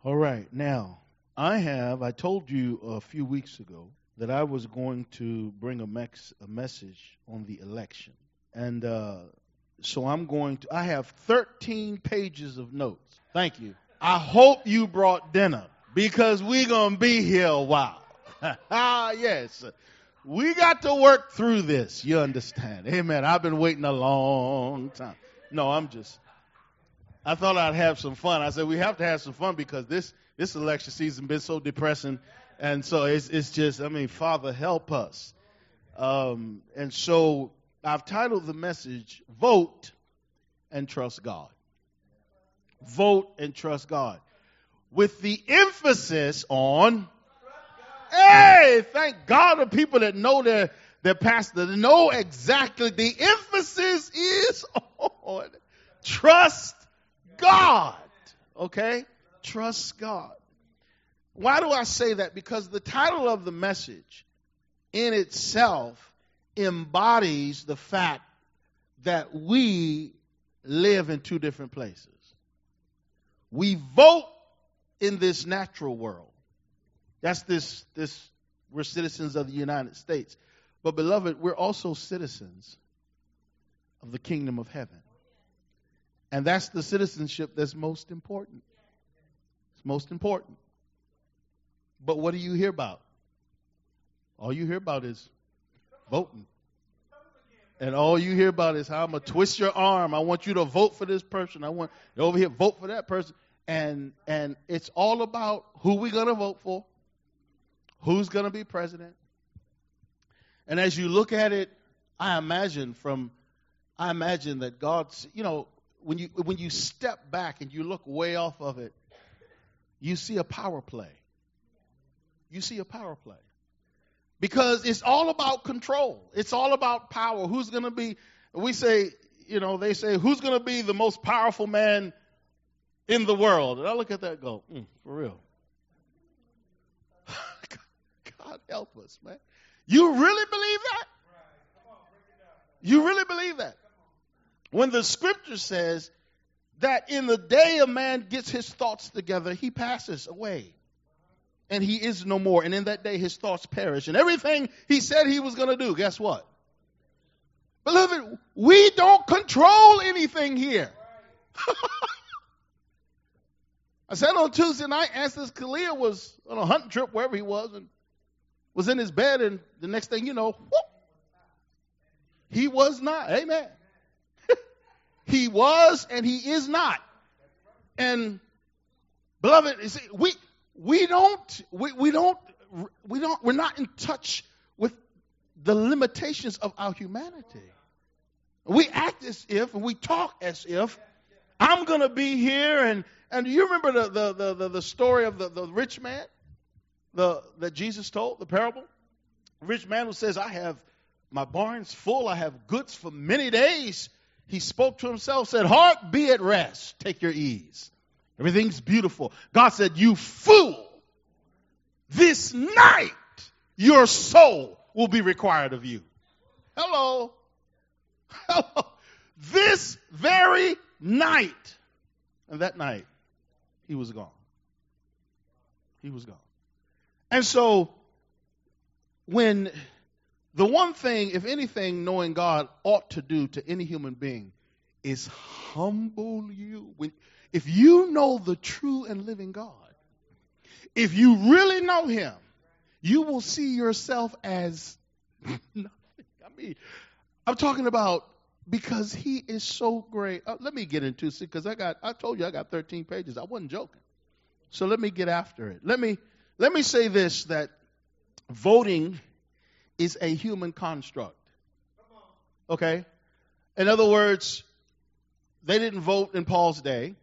All right. Now, I told you a few weeks ago that I was going to bring a message on the election. And so I have 13 pages of notes. Thank you. I hope you brought dinner because we're going to be here a while. Yes. We got to work through this. You understand? Amen. I've been waiting a long time. No, I thought I'd have some fun. I said we have to have some fun because this election season been so depressing, and so it's just, Father, help us. And so I've titled the message, Vote and Trust God. Vote and trust God. With the emphasis on, hey, thank God the people that know their pastor, know exactly. The emphasis is on trust God. Okay? Trust God. Why do I say that? Because the title of the message in itself embodies the fact that we live in two different places. We vote in this natural world. That's we're citizens of the United States. But beloved, we're also citizens of the kingdom of heaven. And that's the citizenship that's most important. It's most important. But what do you hear about? All you hear about is voting. And all you hear about is how I'm going to twist your arm. I want you to vote for this person. I want you over here, vote for that person. And it's all about who we're going to vote for, who's going to be president. And as you look at it, I imagine that God's, when you step back and you look way off of it, you see a power play. You see a power play. Because it's all about control. It's all about power. Who's going to be, they say, who's going to be the most powerful man in the world? And I look at that and go, for real. God help us, man. You really believe that? You really believe that? When the scripture says that in the day a man gets his thoughts together, he passes away. And he is no more. And in that day his thoughts perish. And everything he said he was going to do, guess what? Beloved, we don't control anything here. I said on Tuesday night, Anthony Kalia was on a hunting trip wherever he was and was in his bed, and the next thing you know, whoop, he was not. Amen. He was and he is not. And beloved, you see, we're not in touch with the limitations of our humanity. We act as if, and we talk as if, I'm going to be here. And you remember the story of the rich man that Jesus told, the parable? The rich man who says, I have my barns full, I have goods for many days. He spoke to himself, said, heart, be at rest, take your ease. Everything's beautiful. God said, you fool, this night your soul will be required of you. Hello. Hello. This very night. And that night, he was gone. He was gone. And so, when the one thing, if anything, knowing God ought to do to any human being is humble you. If you know the true and living God, if you really know him, you will see yourself as nothing. I'm talking about because he is so great. Let me get into it because I told you I got 13 pages. I wasn't joking. So let me get after it. Let me say this, that voting is a human construct. Okay? In other words, they didn't vote in Paul's day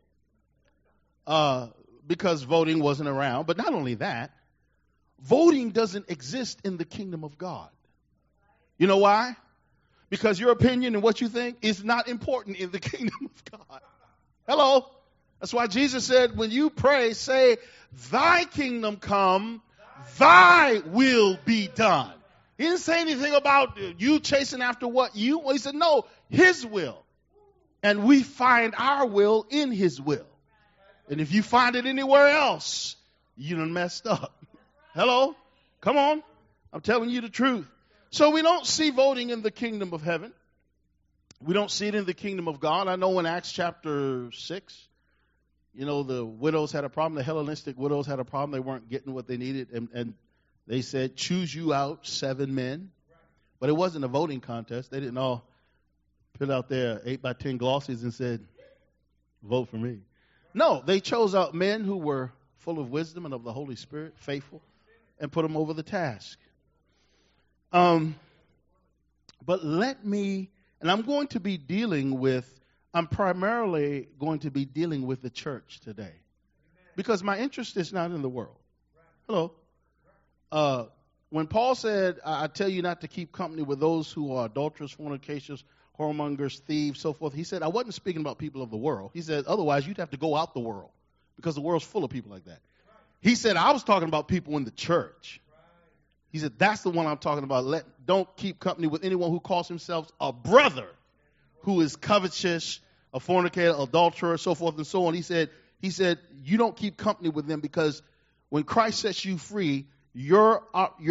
because voting wasn't around. But not only that, voting doesn't exist in the kingdom of God. You know why? Because your opinion and what you think is not important in the kingdom of God. Hello? That's why Jesus said, when you pray, say, thy kingdom come, thy will be done. He didn't say anything about you chasing after what you want. He said, no, his will. And we find our will in his will. And if you find it anywhere else, you done messed up. Hello? Come on. I'm telling you the truth. So we don't see voting in the kingdom of heaven. We don't see it in the kingdom of God. I know in Acts chapter 6, the widows had a problem. The Hellenistic widows had a problem. They weren't getting what they needed. And they said, choose you out 7 men. But it wasn't a voting contest. They didn't all put out their 8x10 glossies and said, vote for me. No, they chose out men who were full of wisdom and of the Holy Spirit, faithful, and put them over the task. But I'm going to be I'm primarily going to be dealing with the church today. Because my interest is not in the world. Hello? When Paul said, I tell you not to keep company with those who are adulterers, fornicators, whoremongers, thieves, so forth. He said, I wasn't speaking about people of the world. He said, otherwise you'd have to go out the world because the world's full of people like that. He said, I was talking about people in the church. He said, that's the one I'm talking about. Don't keep company with anyone who calls himself a brother who is covetous, a fornicator, adulterer, so forth and so on. He said, you don't keep company with them because when Christ sets you free, your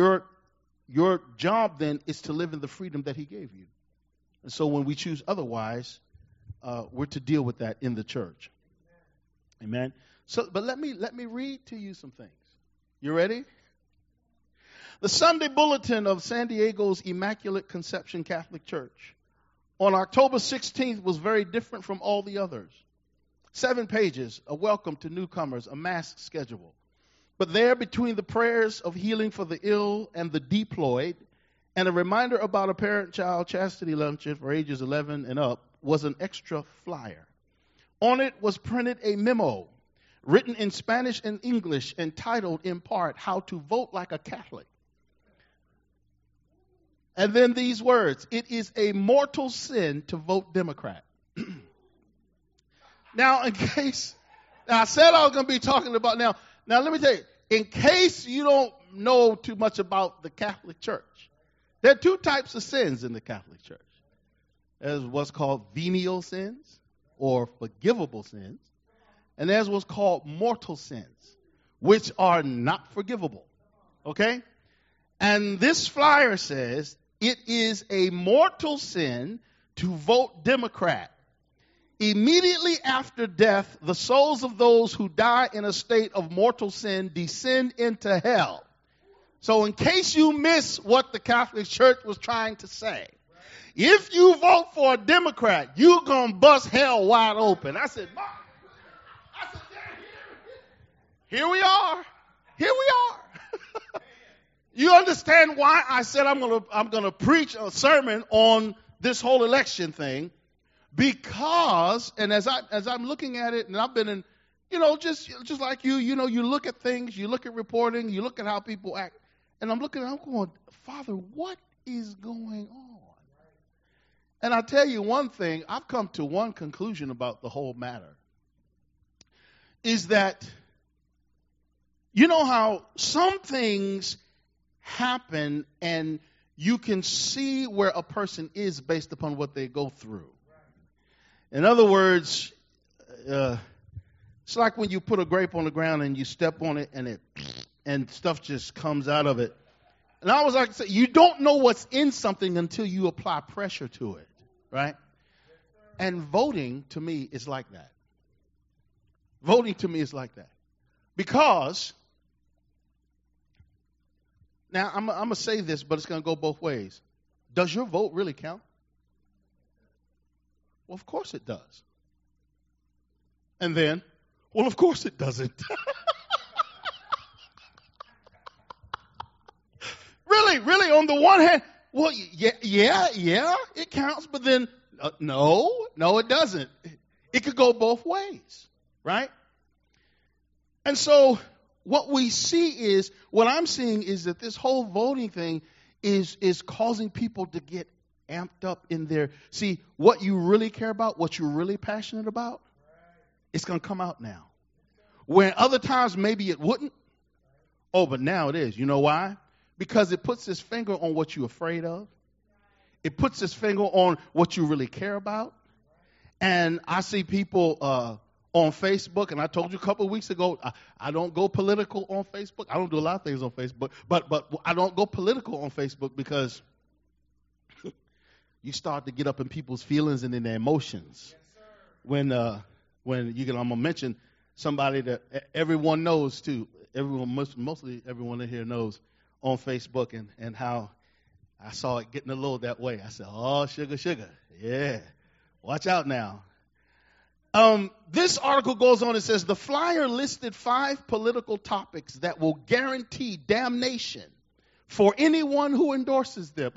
job then is to live in the freedom that he gave you. And so when we choose otherwise, we're to deal with that in the church. Amen. But let me read to you some things. You ready? The Sunday Bulletin of San Diego's Immaculate Conception Catholic Church on October 16th was very different from all the others. 7 pages, a welcome to newcomers, a mass schedule. But there, between the prayers of healing for the ill and the deployed, and a reminder about a parent-child chastity luncheon for ages 11 and up, was an extra flyer. On it was printed a memo, written in Spanish and English, entitled, in part, How to Vote Like a Catholic. And then these words, it is a mortal sin to vote Democrat. Now, I said I was going to be talking about, now let me tell you, in case you don't know too much about the Catholic Church, there are 2 types of sins in the Catholic Church. There's what's called venial sins or forgivable sins, and there's what's called mortal sins, which are not forgivable. Okay? And this flyer says it is a mortal sin to vote Democrat. Immediately after death, the souls of those who die in a state of mortal sin descend into hell. So in case you miss what the Catholic Church was trying to say, if you vote for a Democrat, you're going to bust hell wide open. I said, here we are. Here we are. You understand why I said I'm going to preach a sermon on this whole election thing? Because, and as I'm looking at it, and I've been in, just like you look at things, you look at reporting, you look at how people act, and I'm going, Father, what is going on? And I'll tell you one thing, I've come to one conclusion about the whole matter, is that, how some things happen and you can see where a person is based upon what they go through. In other words, it's like when you put a grape on the ground and you step on it and stuff just comes out of it. And I always like to say, you don't know what's in something until you apply pressure to it, right? And voting to me is like that. Voting to me is like that. Because, now I'm going to say this, but it's going to go both ways. Does your vote really count? Well, of course it does. And then, well, of course it doesn't. Really, on the one hand, well, yeah, it counts, but then, no, it doesn't. It could go both ways, right? And so, what I'm seeing is that this whole voting thing is causing people to get amped up in their, see, what you really care about, what you're really passionate about, it's going to come out now. When other times maybe it wouldn't. Oh, but now it is. You know why? Because it puts its finger on what you're afraid of. It puts its finger on what you really care about. And I see people on Facebook, and I told you a couple of weeks ago, I don't go political on Facebook. I don't do a lot of things on Facebook, but I don't go political on Facebook because you start to get up in people's feelings and in their emotions. When you get, I'm gonna mention somebody that everyone knows too. Mostly everyone in here knows on Facebook and how I saw it getting a little that way. I said, "Oh, sugar, yeah, watch out now." This article goes on and says the flyer listed 5 political topics that will guarantee damnation for anyone who endorses them.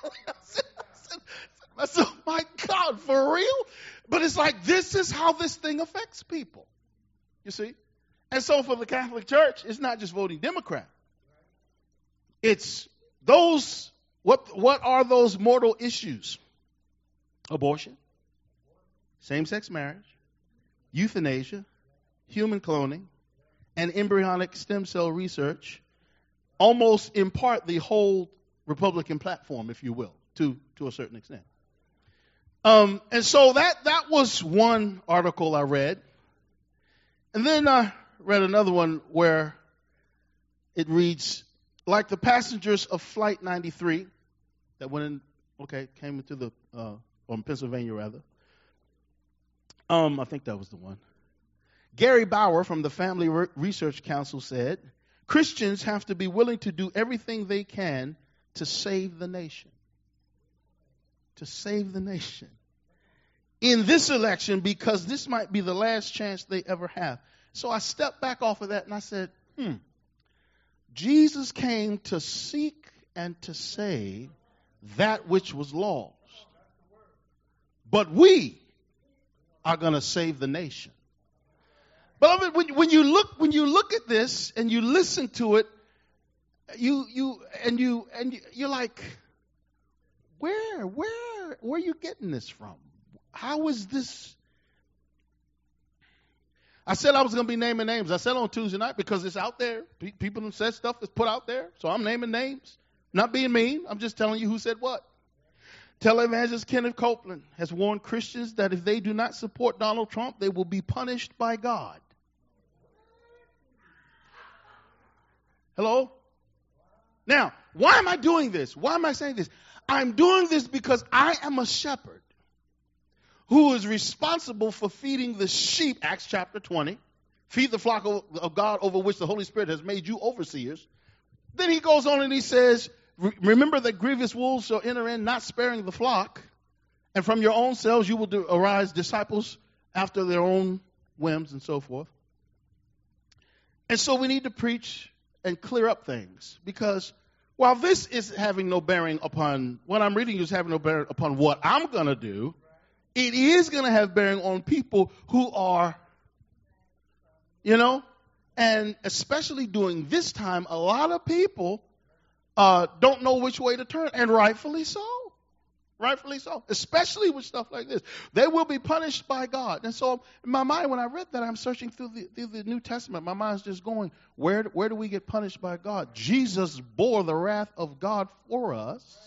I said, oh my God, for real? But it's like, this is how this thing affects people. You see? And so for the Catholic Church, it's not just voting Democrat. It's those, what are those mortal issues? Abortion, same-sex marriage, euthanasia, human cloning, and embryonic stem cell research almost impart the whole Republican platform, if you will, to a certain extent. And so that was one article I read. And then I read another one where it reads, like the passengers of Flight 93 that came into from Pennsylvania rather. I think that was the one. Gary Bauer from the Family Research Council said, Christians have to be willing to do everything they can to save the nation. To save the nation. In this election, because this might be the last chance they ever have. So I stepped back off of that and I said, Jesus came to seek and to save that which was lost. But we are going to save the nation. But when you look at this and you listen to it, you're like, where are you getting this from? How is this? I said I was going to be naming names. I said on Tuesday night because it's out there. People have said stuff that's put out there. So I'm naming names. Not being mean. I'm just telling you who said what. Televangelist Kenneth Copeland has warned Christians that if they do not support Donald Trump, they will be punished by God. Hello? Now, why am I doing this? Why am I saying this? I'm doing this because I am a shepherd who is responsible for feeding the sheep, Acts chapter 20. Feed the flock of God over which the Holy Spirit has made you overseers. Then he goes on and he says, remember that grievous wolves shall enter in, not sparing the flock. And from your own selves you will arise disciples after their own whims and so forth. And so we need to preach and clear up things. Because while this is having no bearing upon, what I'm reading is having no bearing upon what I'm going to do, it is going to have bearing on people who are, and especially during this time, a lot of people don't know which way to turn, and rightfully so. Rightfully so, especially with stuff like this. They will be punished by God. And so in my mind, when I read that, I'm searching through the New Testament. My mind's just going, where do we get punished by God? Jesus bore the wrath of God for us.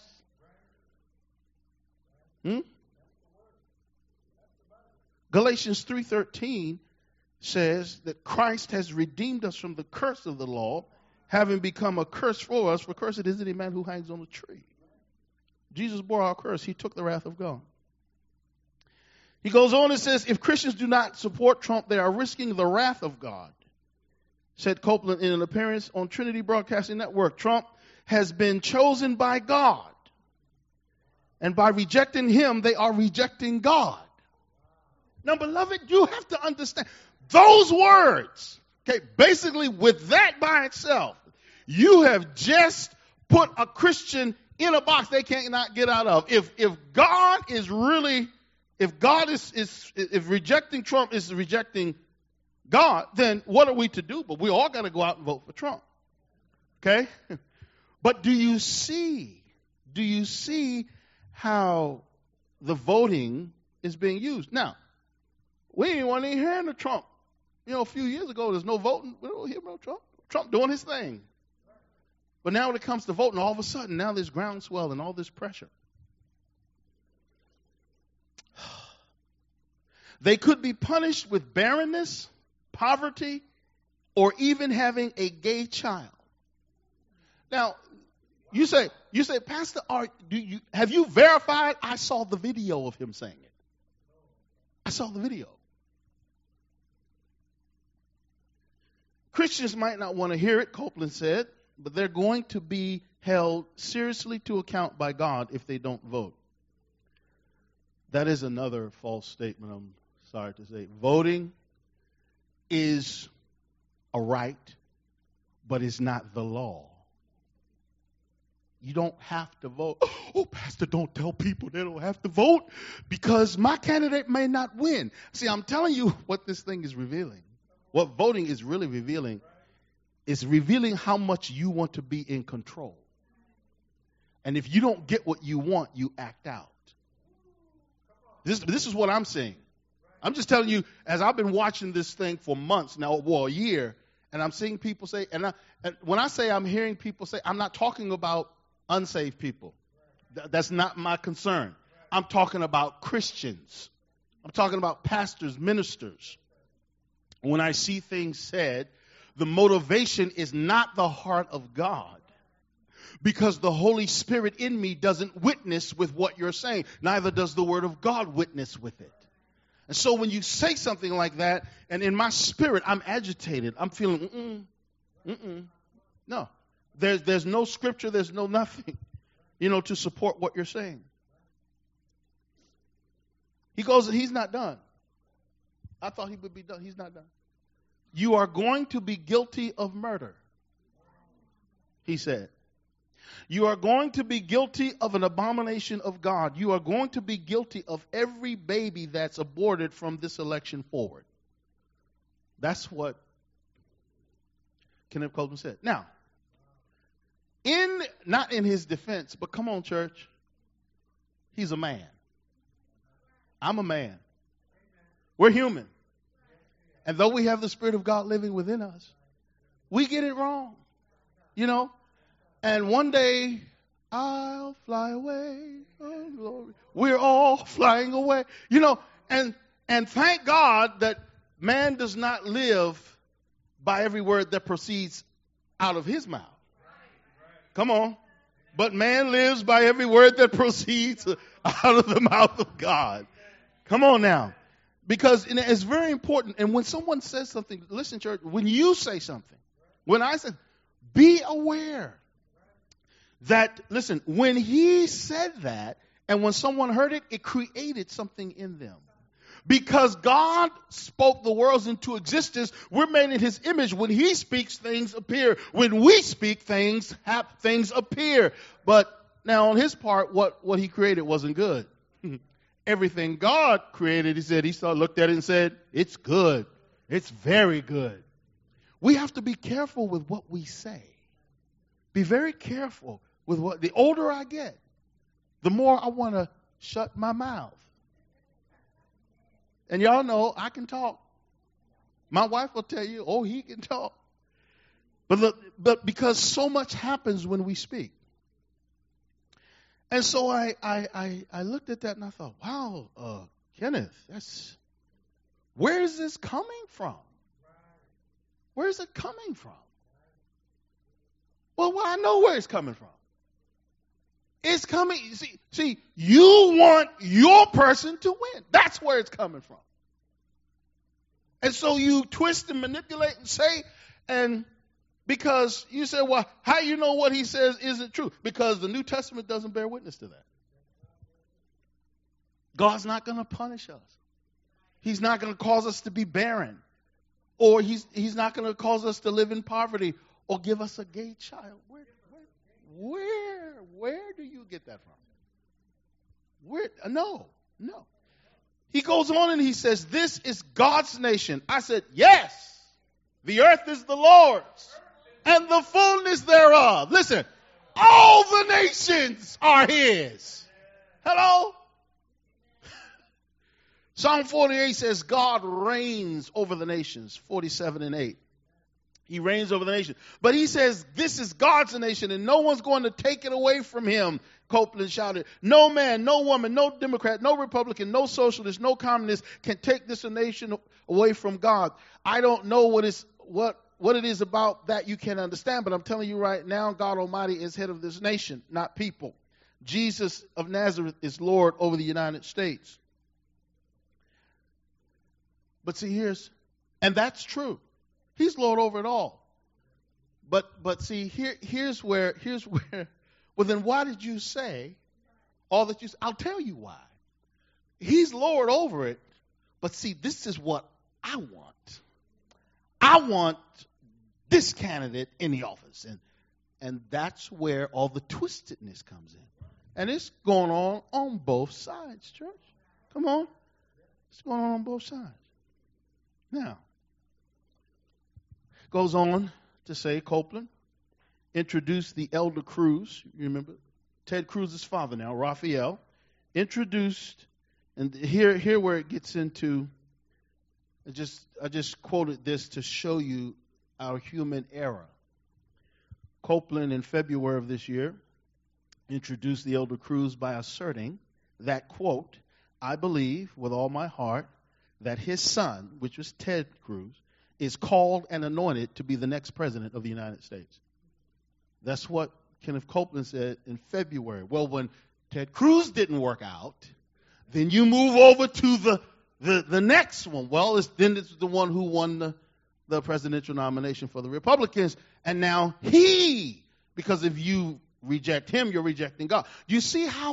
Galatians 3:13 says that Christ has redeemed us from the curse of the law, having become a curse for us. For cursed is any man who hangs on a tree. Jesus bore our curse. He took the wrath of God. He goes on and says, if Christians do not support Trump, they are risking the wrath of God, said Copeland in an appearance on Trinity Broadcasting Network. Trump has been chosen by God. And by rejecting him, they are rejecting God. Now, beloved, you have to understand those words. Okay, basically with that by itself, you have just put a Christian in a box they cannot get out of. If God is rejecting Trump is rejecting God, then what are we to do? But we all got to go out and vote for Trump. Okay? But do you see how the voting is being used? Now, we ain't want to hear the Trump. A few years ago, there's no voting. We don't hear about Trump. Trump doing his thing. But now when it comes to voting, all of a sudden, now there's groundswell and all this pressure. They could be punished with barrenness, poverty, or even having a gay child. Now, you say, Pastor Art, have you verified? I saw the video of him saying it. I saw the video. Christians might not want to hear it, Copeland said, but they're going to be held seriously to account by God if they don't vote. That is another false statement, I'm sorry to say. Voting is a right, but it's not the law. You don't have to vote. Oh, Pastor, don't tell people they don't have to vote because my candidate may not win. See, I'm telling you what this thing is revealing. What voting is really revealing is revealing how much you want to be in control. And if you don't get what you want, you act out. This is what I'm saying. I'm just telling you, as I've been watching this thing for months now, well, a year, and I'm seeing people say, and when I say I'm hearing people say, I'm not talking about unsaved people. That's not my concern. I'm talking about Christians. I'm talking about pastors, ministers. When I see things said, the motivation is not the heart of God, because the Holy Spirit in me doesn't witness with what you're saying. Neither does the Word of God witness with it. And so when you say something like that, and in my spirit, I'm agitated. I'm feeling, No. There's no scripture, there's no nothing, to support what you're saying. He goes, he's not done. I thought he would be done. He's not done. You are going to be guilty of murder, he said. You are going to be guilty of an abomination of God. You are going to be guilty of every baby that's aborted from this election forward. That's what Kenneth Copeland said. Now, not in his defense, but come on, church. He's a man. I'm a man. We're human. And though we have the Spirit of God living within us, we get it wrong. And one day, I'll fly away. Oh, glory. We're all flying away. And thank God that man does not live by every word that proceeds out of his mouth. Come on. But man lives by every word that proceeds out of the mouth of God. Come on now. Because it's very important. And when someone says something, listen, church, when you say something, when I say, be aware that, listen, when he said that, and when someone heard it, it created something in them. Because God spoke the worlds into existence, we're made in his image. When he speaks, things appear. When we speak, things appear. But now on his part, what he created wasn't good. Everything God created, he said, looked at it and said, it's good. It's very good. We have to be careful with what we say. Be very careful with the older I get, the more I want to shut my mouth. And y'all know I can talk. My wife will tell you, oh, he can talk. But because so much happens when we speak. And so I looked at that and I thought, wow, Kenneth, where is this coming from? Where is it coming from? Well, I know where it's coming from. It's coming, see, you want your person to win. That's where it's coming from. And so you twist and manipulate and say, and because you say, well, how you know what he says isn't true? Because the New Testament doesn't bear witness to that. God's not going to punish us. He's not going to cause us to be barren. Or he's not going to cause us to live in poverty or give us a gay child. Where do you get that from? No. He goes on and he says, this is God's nation. I said, yes, the earth is the Lord's and the fullness thereof. Listen, all the nations are his. Hello? Psalm 48 says God reigns over the nations, 47:8. He reigns over the nation. But he says this is God's nation and no one's going to take it away from him. Copeland shouted, "No man, no woman, no Democrat, no Republican, no socialist, no communist can take this nation away from God." I don't know what it is about that you can't understand, but I'm telling you right now, God Almighty is head of this nation, not people. Jesus of Nazareth is Lord over the United States. But see, and that's true. He's Lord over it all. But see, here's where, well, then why did you say all that you said? I'll tell you why. He's Lord over it. But see, this is what I want. I want this candidate in the office. And that's where all the twistedness comes in. And it's going on both sides, church. Come on. It's going on both sides. Now, goes on to say, Copeland introduced the Elder Cruz. You remember Ted Cruz's father now, Raphael, introduced, and here where it gets into, I just quoted this to show you our human error. Copeland in February of this year introduced the Elder Cruz by asserting that, quote, "I believe with all my heart that his son," which was Ted Cruz, "is called and anointed to be the next president of the United States." That's what Kenneth Copeland said in February. Well, when Ted Cruz didn't work out, then you move over to the next one. Well, then it's the one who won the presidential nomination for the Republicans. And now because if you reject him, you're rejecting God. You see how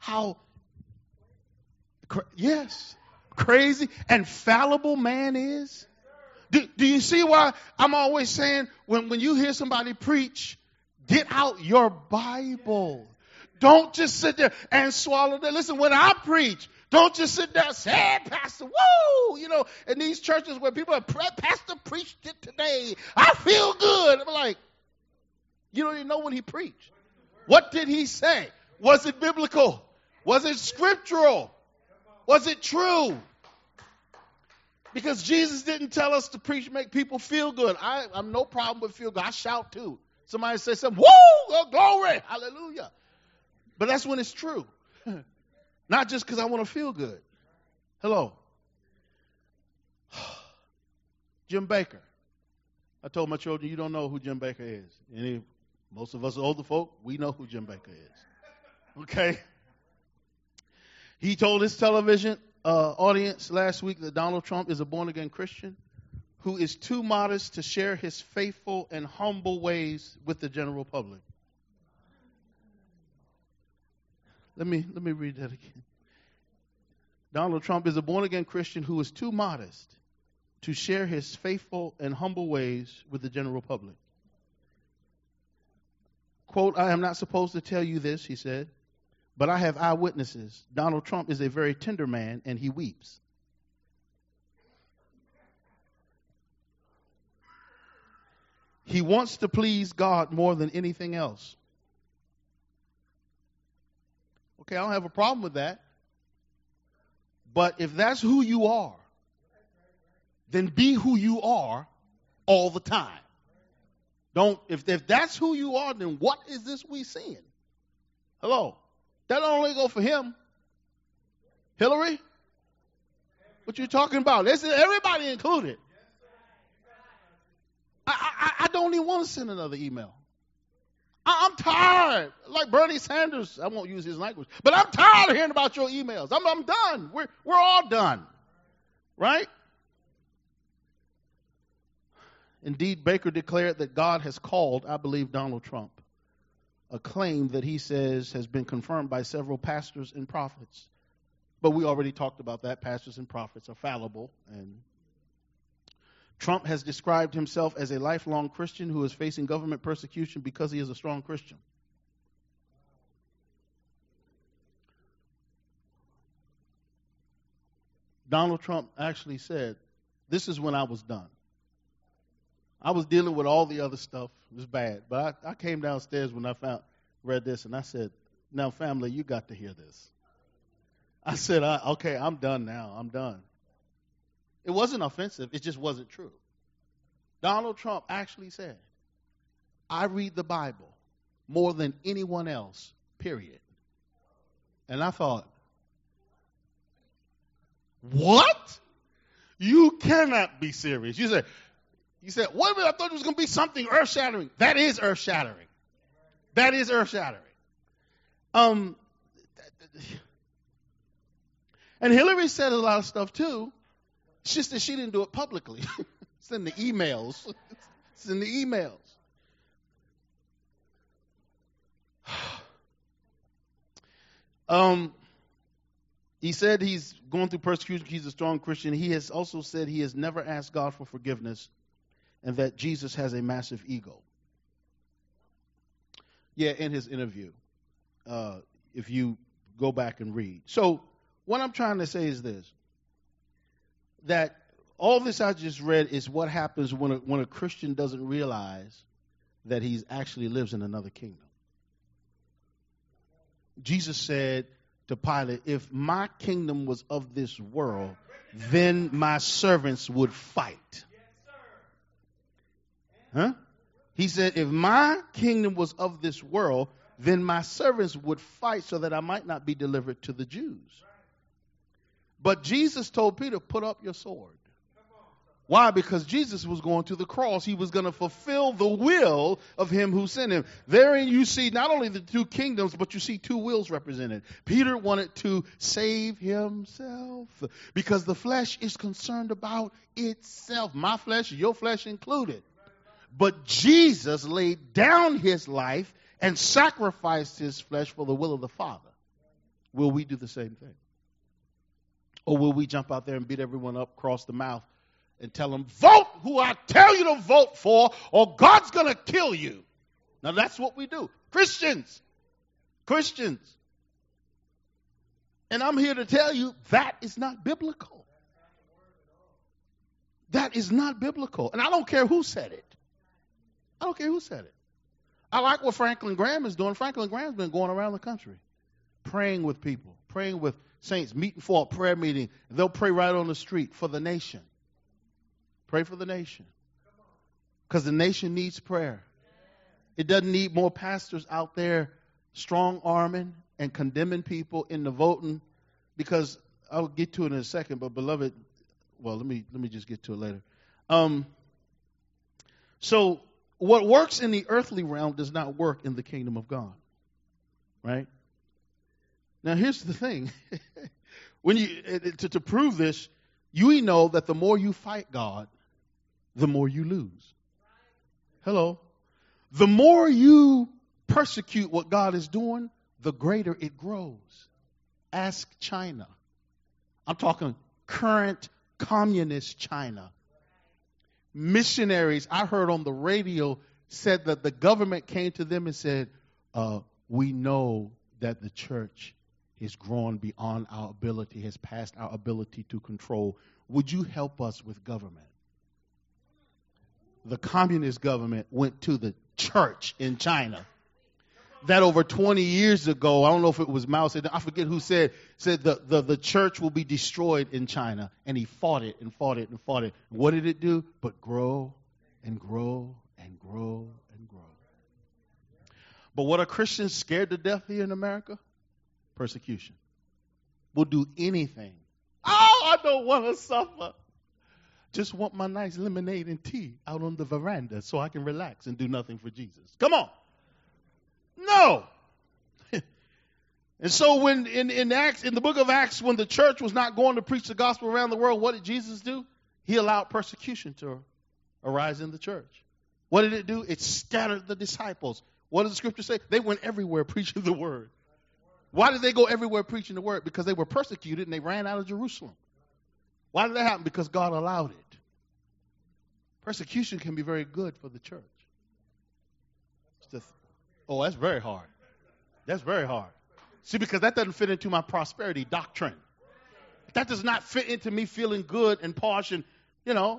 crazy and fallible man is? Do you see why I'm always saying when you hear somebody preach, get out your Bible. Don't just sit there and swallow that. Listen, when I preach, don't just sit there and say, "Hey, Pastor, woo!" In these churches where people are, "Pastor preached it today. I feel good." I'm like, you don't even know what he preached. What did he say? Was it biblical? Was it scriptural? Was it true? Because Jesus didn't tell us to preach, make people feel good. I'm no problem with feel good. I shout too. Somebody say something, "Woo! Oh, glory! Hallelujah!" But that's when it's true. Not just because I want to feel good. Hello. Jim Baker. I told my children, you don't know who Jim Baker is. Most of us older folk, we know who Jim Baker is. Okay? He told his television audience last week that Donald Trump is a born-again Christian who is too modest to share his faithful and humble ways with the general public. Let me read that again. Donald Trump is a born-again Christian who is too modest to share his faithful and humble ways with the general public. Quote, "I am not supposed to tell you this," he said, "but I have eyewitnesses. Donald Trump is a very tender man, and he weeps." He wants to please God more than anything else. Okay, I don't have a problem with that. But if that's who you are, then be who you are all the time. If that's who you are, then what is this we seeing? Hello. That don't only go for him. Hillary? What you talking about? This is everybody included. I don't even want to send another email. I'm tired. Like Bernie Sanders, I won't use his language, but I'm tired of hearing about your emails. I'm done. We're all done. Right? Indeed, Baker declared that God has called, I believe, Donald Trump, a claim that he says has been confirmed by several pastors and prophets. But we already talked about that. Pastors and prophets are fallible. And Trump has described himself as a lifelong Christian who is facing government persecution because he is a strong Christian. Donald Trump actually said, "This is when I was done. I was dealing with all the other stuff. It was bad. But I came downstairs when I read this, and I said, 'Now, family, you got to hear this.' I said, okay, I'm done now. I'm done." It wasn't offensive. It just wasn't true. Donald Trump actually said, "I read the Bible more than anyone else, period." And I thought, what? You cannot be serious. You said, wait a minute, I thought it was going to be something earth-shattering. That is earth-shattering. That is earth-shattering. And Hillary said a lot of stuff too. It's just that she didn't do it publicly. It's in the emails. It's in the emails. He said he's going through persecution. He's a strong Christian. He has also said he has never asked God for forgiveness and that Jesus has a massive ego. Yeah, in his interview, if you go back and read. So what I'm trying to say is this, that all this I just read is what happens when a Christian doesn't realize that he actually lives in another kingdom. Jesus said to Pilate, if my kingdom was of this world, then my servants would fight. Huh? He said, if my kingdom was of this world, then my servants would fight so that I might not be delivered to the Jews. But Jesus told Peter, put up your sword. Why? Because Jesus was going to the cross. He was going to fulfill the will of him who sent him. Therein you see not only the two kingdoms, but you see two wills represented. Peter wanted to save himself because the flesh is concerned about itself. My flesh, your flesh included. But Jesus laid down his life and sacrificed his flesh for the will of the Father. Will we do the same thing? Or will we jump out there and beat everyone up, cross the mouth, and tell them, vote who I tell you to vote for, or God's going to kill you? Now that's what we do. Christians. And I'm here to tell you that is not biblical. That is not biblical. And I don't care who said it. I like what Franklin Graham is doing. Franklin Graham's been going around the country, praying with people, praying with saints, meeting for a prayer meeting. They'll pray right on the street for the nation. Pray for the nation. Because the nation needs prayer. It doesn't need more pastors out there strong-arming and condemning people into voting. Because I'll get to it in a second, but beloved, well, let me just get to it later. So what works in the earthly realm does not work in the kingdom of God. Right? Now here's the thing. When to prove this, you know that the more you fight God, the more you lose. Hello. The more you persecute what God is doing, the greater it grows. Ask China. I'm talking current communist China. Missionaries, I heard on the radio, said that the government came to them and said, we know that the church is grown beyond our ability, has passed our ability to control. Would you help us with government? The communist government went to the church in China. That over 20 years ago, I don't know if it was Mao Zedong, I forget who said the church will be destroyed in China. And he fought it and fought it and fought it. What did it do? But grow and grow and grow and grow. But what are Christians scared to death here in America? Persecution. We'll do anything. Oh, I don't want to suffer. Just want my nice lemonade and tea out on the veranda so I can relax and do nothing for Jesus. Come on. No. And so when in the book of Acts, when the church was not going to preach the gospel around the world, what did Jesus do? He allowed persecution to arise in the church. What did it do? It scattered the disciples. What does the scripture say? They went everywhere preaching the word. Why did they go everywhere preaching the word? Because they were persecuted and they ran out of Jerusalem. Why did that happen? Because God allowed it. Persecution can be very good for the church. Oh, that's very hard. That's very hard. See, because that doesn't fit into my prosperity doctrine. That does not fit into me feeling good and posh and, I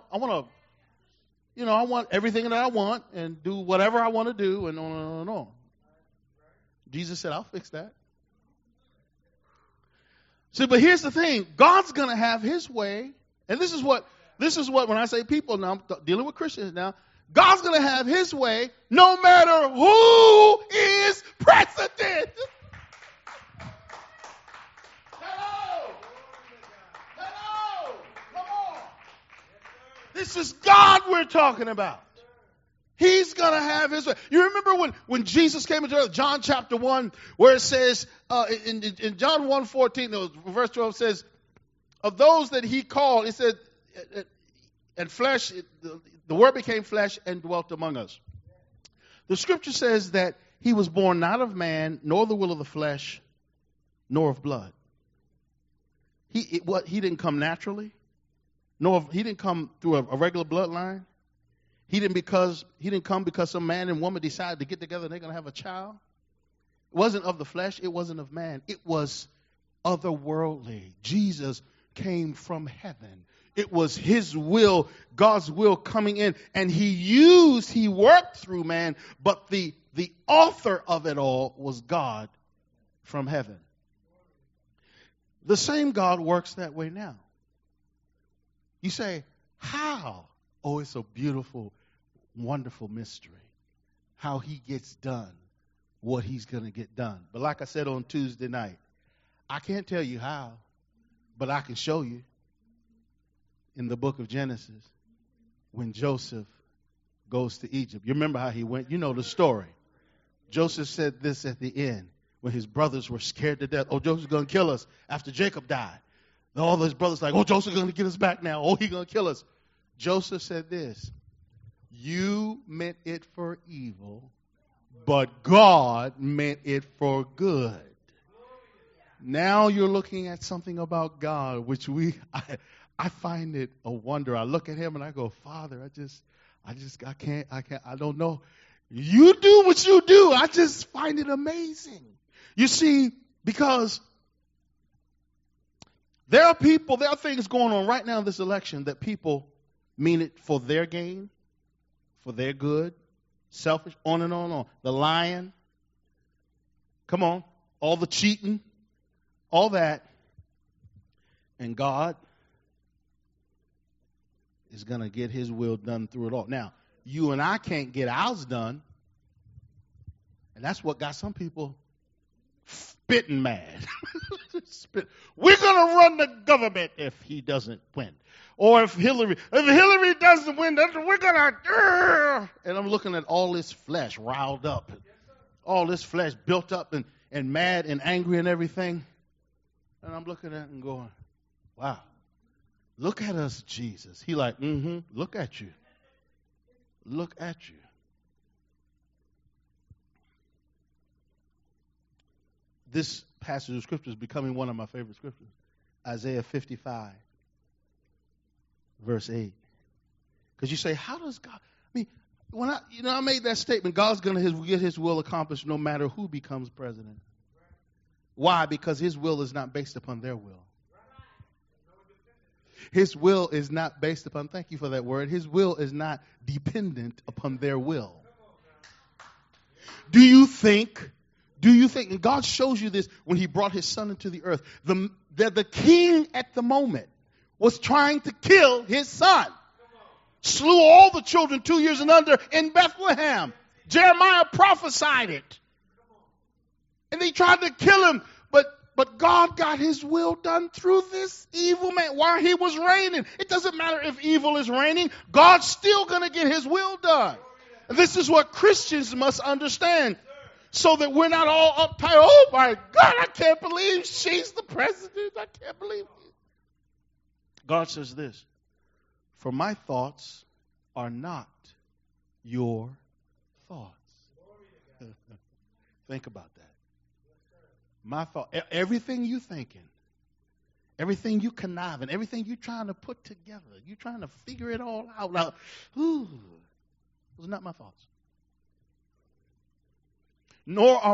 want everything that I want and do whatever I want to do and on and on and on. Jesus said, I'll fix that. See, but here's the thing. God's going to have his way. And this is what, when I say people now, I'm dealing with Christians now. God's going to have his way no matter who is president. This is God we're talking about. He's going to have his way. You remember when Jesus came into earth, John chapter 1, where it says, in John 1:14, verse 12 says, of those that he called, it said, and flesh, the word became flesh and dwelt among us. The scripture says that he was born not of man, nor the will of the flesh, nor of blood. He didn't come naturally, he didn't come through a regular bloodline. He didn't come because some man and woman decided to get together and they're going to have a child. It wasn't of the flesh. It wasn't of man. It was otherworldly. Jesus came from heaven. It was his will, God's will coming in. And he worked through man, but the author of it all was God from heaven. The same God works that way now. You say, how? Oh, it's a beautiful, wonderful mystery. How he gets done what he's going to get done. But like I said on Tuesday night, I can't tell you how, but I can show you in the book of Genesis when Joseph goes to Egypt. You remember how he went? You know the story. Joseph said this at the end when his brothers were scared to death. Oh, Joseph's going to kill us after Jacob died. And all his brothers like, oh, Joseph's going to get us back now. Oh, he's going to kill us. Joseph said this, you meant it for evil, but God meant it for good. Now you're looking at something about God, which I find it a wonder. I look at him and I go, Father, I don't know. You do what you do. I just find it amazing. You see, because there are things going on right now in this election that people mean it for their gain, for their good, selfish, on and on and on. The lying, come on, all the cheating, all that. And God is going to get his will done through it all. Now, you and I can't get ours done. And that's what got some people spitting mad. We're going to run the government if he doesn't win. Or if Hillary doesn't win, we're going to... And I'm looking at all this flesh riled up. All this flesh built up and mad and angry and everything. And I'm looking at it and going, wow, look at us, Jesus. He like, look at you. Look at you. This passage of scripture is becoming one of my favorite scriptures. Isaiah 55, verse 8. Because you say, how does God... when I made that statement, God's going to get his will accomplished no matter who becomes president. Why? Because his will is not based upon their will. His will is not based upon, thank you for that word, his will is not dependent upon their will. Do you think, and God shows you this when he brought his son into the earth, the king at the moment was trying to kill his son. Slew all the children 2 years and under in Bethlehem. Jeremiah prophesied it. And they tried to kill him, but God got his will done through this evil man while he was reigning. It doesn't matter if evil is reigning, God's still going to get his will done. And this is what Christians must understand, so that we're not all uptight. Oh my God, I can't believe she's the president. I can't believe it. God says this, for my thoughts are not your thoughts. Think about that. My thought, everything you thinking, everything you conniving, everything you trying to put together, you trying to figure it all out. Now, those are not my thoughts. Nor are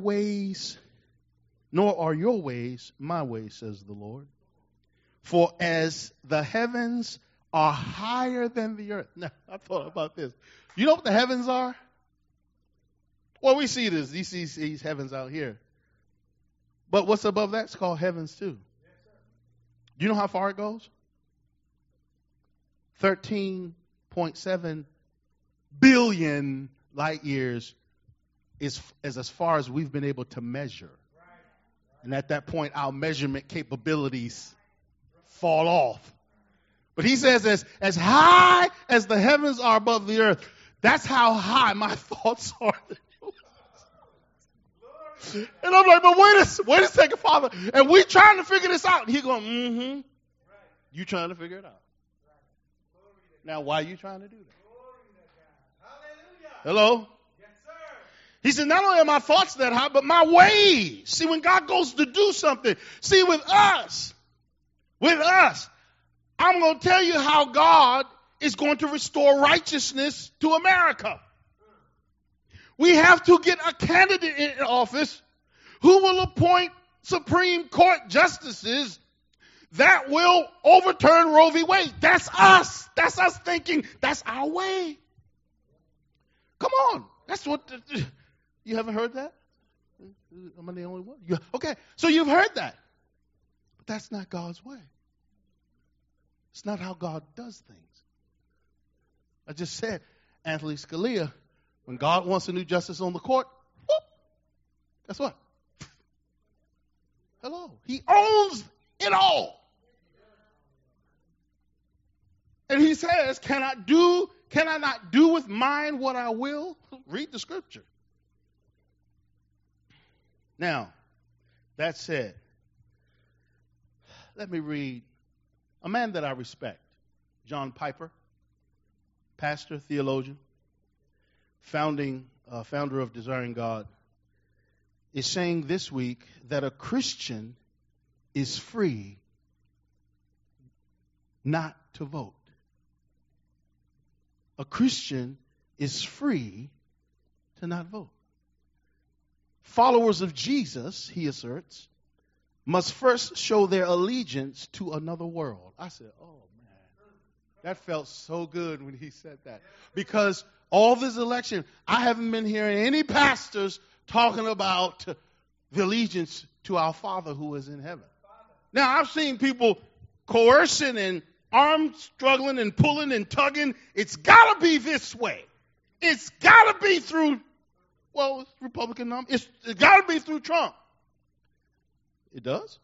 your ways my ways, says the Lord. For as the heavens are higher than the earth. Now, I thought about this. You know what the heavens are? Well, we see this. You see these heavens out here. But what's above that? It's called heavens too. Do you know how far it goes? 13.7 billion light years is as far as we've been able to measure. And at that point, our measurement capabilities fall off. But he says, as high as the heavens are above the earth, that's how high my thoughts are. And I'm like, but wait a second, Father. And we trying to figure this out. And he going, mm-hmm. You trying to figure it out. Now, why are you trying to do that? Hello? He said, not only are my thoughts that high, but my ways. See, when God goes to do something, see, with us, I'm going to tell you how God is going to restore righteousness to America. We have to get a candidate in office who will appoint Supreme Court justices that will overturn Roe v. Wade. That's us. That's us thinking that's our way. Come on. That's what... You haven't heard that? Am I the only one? Okay, so you've heard that. But that's not God's way. It's not how God does things. I just said, Anthony Scalia, when God wants a new justice on the court, whoop, guess what? Hello. He owns it all. And he says, can I not do with mine what I will? Read the scripture. Now, that said, let me read a man that I respect, John Piper, pastor, theologian, founder of Desiring God, is saying this week that a Christian is free not to vote. A Christian is free to not vote. Followers of Jesus, he asserts, must first show their allegiance to another world. I said, oh, man, that felt so good when he said that. Because all this election, I haven't been hearing any pastors talking about the allegiance to our Father who is in heaven. Now, I've seen people coercing and arm struggling and pulling and tugging. It's got to be this way. It's got to be through, well, it's Republican number. It's got to be through Trump. It does.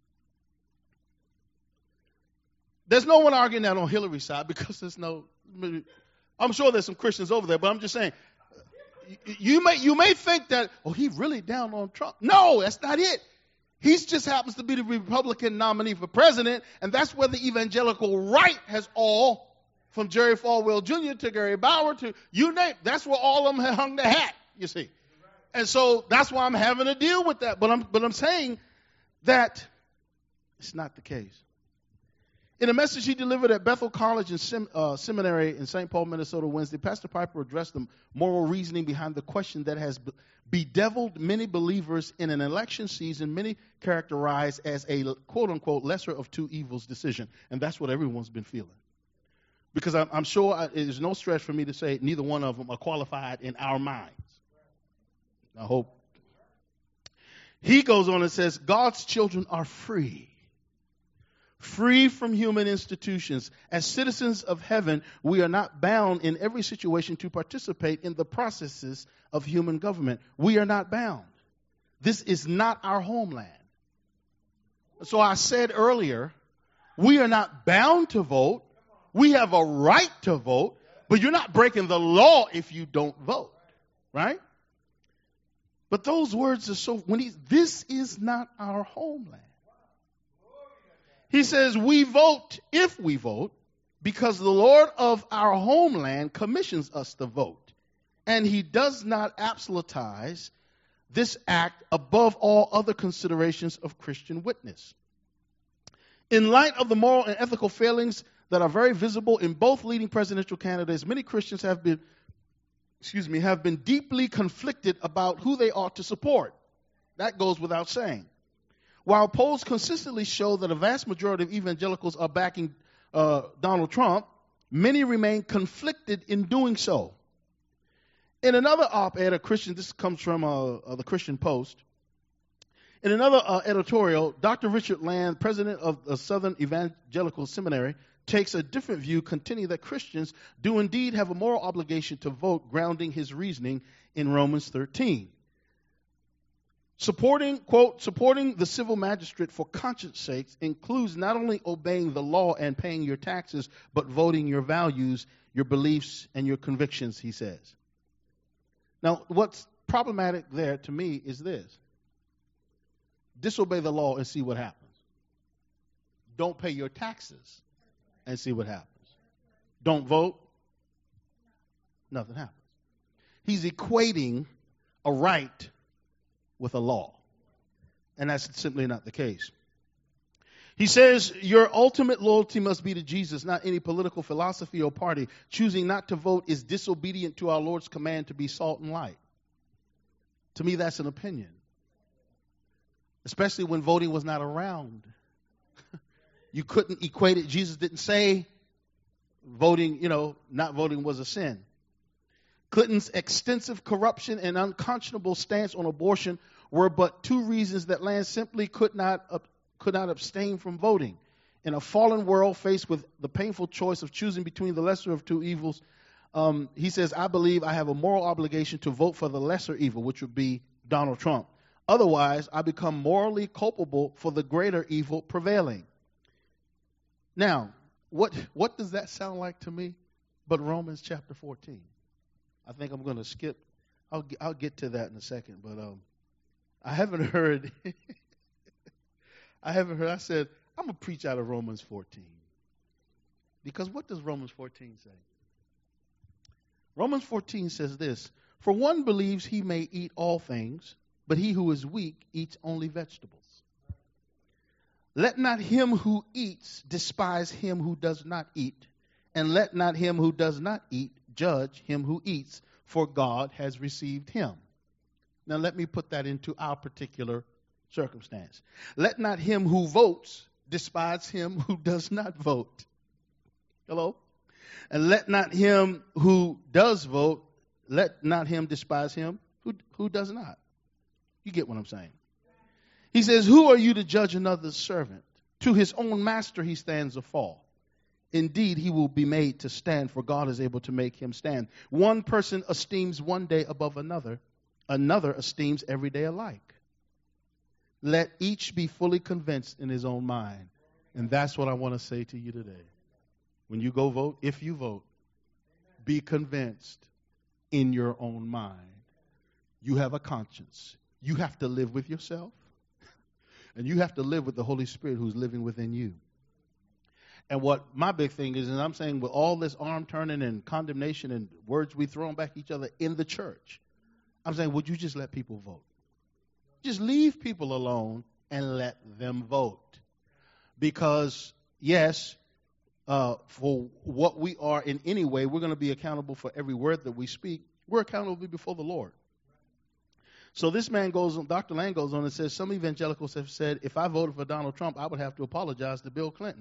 There's no one arguing that on Hillary's side because there's no, I'm sure there's some Christians over there, but I'm just saying, you may think that, oh, he really down on Trump. No, that's not it. He just happens to be the Republican nominee for president, and that's where the evangelical right has all, from Jerry Falwell Jr. to Gary Bauer to you name, that's where all of them have hung their hat, you see. And so that's why I'm having to deal with that. But I'm saying that it's not the case. In a message he delivered at Bethel College and Seminary in St. Paul, Minnesota, Wednesday, Pastor Piper addressed the moral reasoning behind the question that has bedeviled many believers in an election season, many characterized as a quote-unquote lesser of two evils decision. And that's what everyone's been feeling. Because I'm sure there's no stretch for me to say neither one of them are qualified in our minds. I hope. He goes on and says, God's children are free. Free from human institutions. As citizens of heaven, we are not bound in every situation to participate in the processes of human government. We are not bound. This is not our homeland. So I said earlier, we are not bound to vote. We have a right to vote, but you're not breaking the law if you don't vote, right? But those words are so, this is not our homeland. He says we vote if we vote because the Lord of our homeland commissions us to vote. And he does not absolutize this act above all other considerations of Christian witness. In light of the moral and ethical failings that are very visible in both leading presidential candidates, many Christians have been deeply conflicted about who they ought to support. That goes without saying. While polls consistently show that a vast majority of evangelicals are backing Donald Trump, many remain conflicted in doing so. In another op-ed, this comes from the Christian Post. In another editorial, Dr. Richard Land, president of the Southern Evangelical Seminary, takes a different view, continuing that Christians do indeed have a moral obligation to vote, grounding his reasoning in Romans 13. Supporting the civil magistrate for conscience sakes includes not only obeying the law and paying your taxes, but voting your values, your beliefs, and your convictions, he says. Now, what's problematic there to me is this. Disobey the law and see what happens. Don't pay your taxes and see what happens. Don't vote, nothing happens. He's equating a right with a law. And that's simply not the case. He says your ultimate loyalty must be to Jesus, not any political philosophy or party. Choosing not to vote is disobedient to our Lord's command to be salt and light. To me, that's an opinion. Especially when voting was not around. You couldn't equate it. Jesus didn't say voting, not voting was a sin. Clinton's extensive corruption and unconscionable stance on abortion were but two reasons that land simply could not abstain from voting. In a fallen world faced with the painful choice of choosing between the lesser of two evils, he says, I believe I have a moral obligation to vote for the lesser evil, which would be Donald Trump. Otherwise, I become morally culpable for the greater evil prevailing. Now, what does that sound like to me? But Romans chapter 14. I think I'm going to skip. I'll get to that in a second. But I haven't heard. I said, I'm going to preach out of Romans 14. Because what does Romans 14 say? Romans 14 says this. For one believes he may eat all things, but he who is weak eats only vegetables. Let not him who eats despise him who does not eat, and let not him who does not eat judge him who eats, for God has received him. Now let me put that into our particular circumstance. Let not him who votes despise him who does not vote. Hello? And let not him who does vote, let not him despise him who does not. You get what I'm saying? He says, who are you to judge another's servant? To his own master he stands or fall. Indeed, he will be made to stand, for God is able to make him stand. One person esteems one day above another. Another esteems every day alike. Let each be fully convinced in his own mind. And that's what I want to say to you today. When you go vote, if you vote, be convinced in your own mind. You have a conscience. You have to live with yourself. And you have to live with the Holy Spirit who's living within you. And what my big thing is, and I'm saying with all this arm turning and condemnation and words we throw back at each other in the church, I'm saying, would you just let people vote? Just leave people alone and let them vote. Because, yes, for what we are in any way, we're going to be accountable for every word that we speak. We're accountable before the Lord. So this man goes on, Dr. Lang goes on and says, some evangelicals have said, if I voted for Donald Trump, I would have to apologize to Bill Clinton.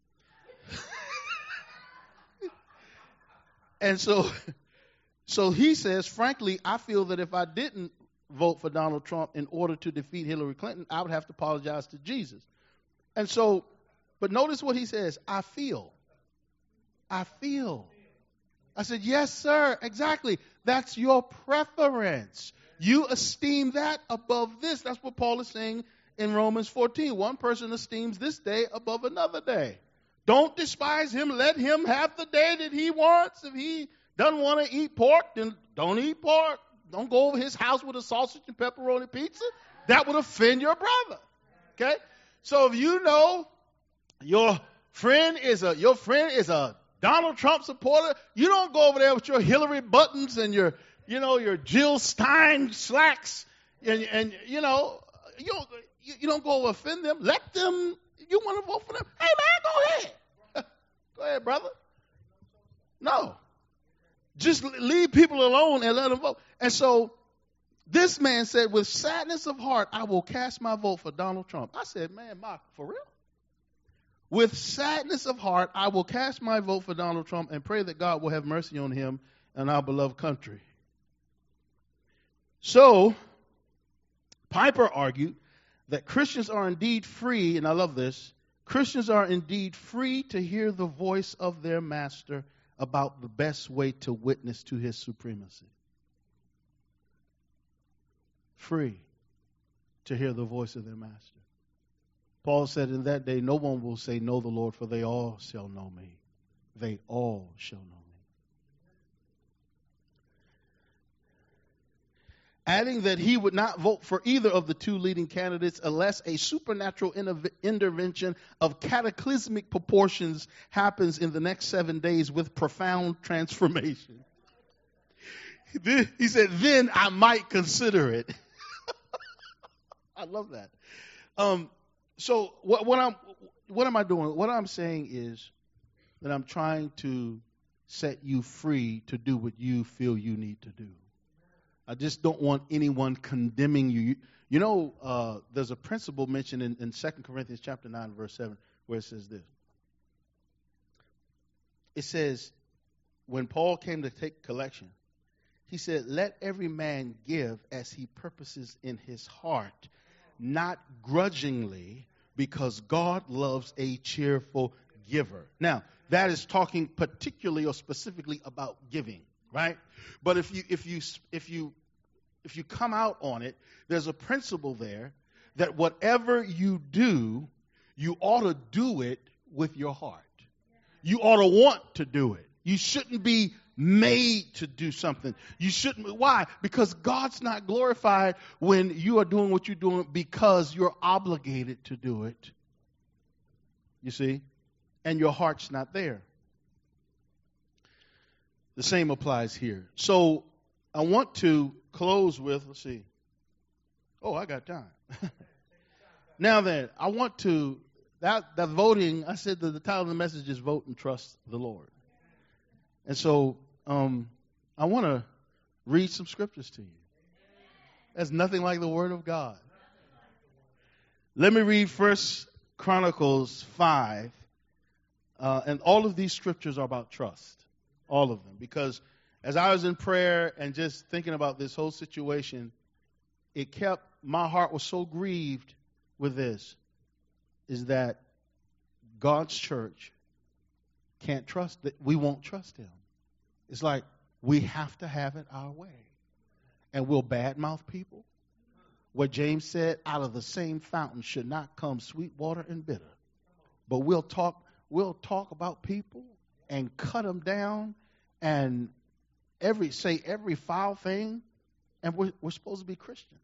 And so he says, frankly, I feel that if I didn't vote for Donald Trump in order to defeat Hillary Clinton, I would have to apologize to Jesus. And so, but notice what he says, I feel. I said, yes, sir, exactly. That's your preference. You esteem that above this. That's what Paul is saying in Romans 14. One person esteems this day above another day. Don't despise him. Let him have the day that he wants. If he doesn't want to eat pork, then don't eat pork. Don't go over his house with a sausage and pepperoni pizza. That would offend your brother. Okay? So if you know your friend is a Donald Trump supporter, you don't go over there with your Hillary buttons and your Jill Stein slacks and you don't go offend them. Let them. You want to vote for them? Hey, man, go ahead. Go ahead, brother. No. Just leave people alone and let them vote. And so this man said, with sadness of heart, I will cast my vote for Donald Trump. I said, man, Mark, for real? With sadness of heart, I will cast my vote for Donald Trump and pray that God will have mercy on him and our beloved country. So, Piper argued that Christians are indeed free, and I love this, Christians are indeed free to hear the voice of their master about the best way to witness to his supremacy. Free. to hear the voice of their master. Paul said, in that day, no one will say, know the Lord, for they all shall know me. They all shall know me. Adding that he would not vote for either of the two leading candidates unless a supernatural intervention of cataclysmic proportions happens in the next 7 days with profound transformation. He said, then I might consider it. I love that. So what am I doing? What I'm saying is that I'm trying to set you free to do what you feel you need to do. I just don't want anyone condemning you. You know, there's a principle mentioned in 2 Corinthians chapter 9, verse 7, where it says this. It says, when Paul came to take collection, he said, let every man give as he purposes in his heart, not grudgingly, because God loves a cheerful giver. Now, that is talking particularly or specifically about giving, right? But if you come out on it, there's a principle there that whatever you do, you ought to do it with your heart. You ought to want to do it. You shouldn't be made to do something. You shouldn't. Why? Because God's not glorified when you are doing what you're doing because you're obligated to do it. You see? And your heart's not there. The same applies here. So I want to close with, let's see. Oh, I got time. Now then, I want to, that voting, I said that the title of the message is Vote and Trust the Lord. And so I want to read some scriptures to you. That's nothing like the Word of God. Let me read 1 Chronicles 5. And all of these scriptures are about trust. All of them. Because as I was in prayer and just thinking about this whole situation, my heart was so grieved with this, is that God's church can't trust, that we won't trust him. It's like we have to have it our way. And we'll badmouth people. What James said, out of the same fountain should not come sweet water and bitter. But we'll talk about people and cut them down and say every foul thing, and we're supposed to be Christians.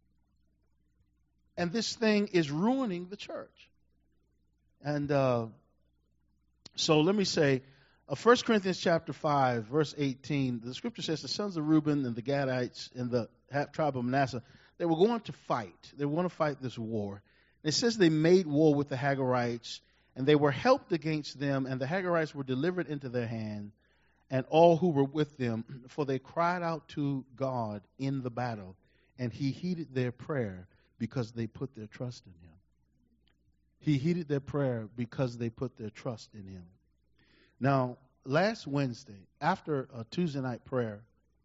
And this thing is ruining the church. And so let me say, 1 Corinthians chapter 5, verse 18, the scripture says the sons of Reuben and the Gadites and the half tribe of Manasseh, they were going to fight. They were going to fight this war. And it says they made war with the Hagarites, and they were helped against them, and the Hagarites were delivered into their hand, and all who were with them, for they cried out to God in the battle, and he heeded their prayer because they put their trust in him. He heeded their prayer because they put their trust in him. Now, last Wednesday, after a Tuesday night prayer,